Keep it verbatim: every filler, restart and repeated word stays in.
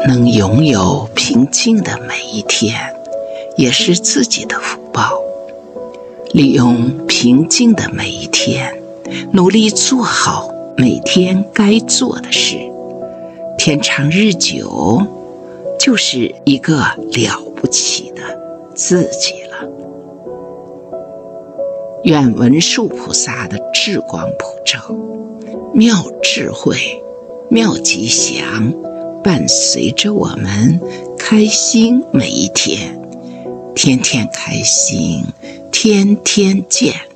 能拥有平静的每一天，也是自己的福报。利用平静的每一天，努力做好每天该做的事，天长日久，就是一个了不起的自己了。愿文殊菩萨的智光普照，妙智慧、妙吉祥，伴随着我们开心每一天，天天开心，天天见。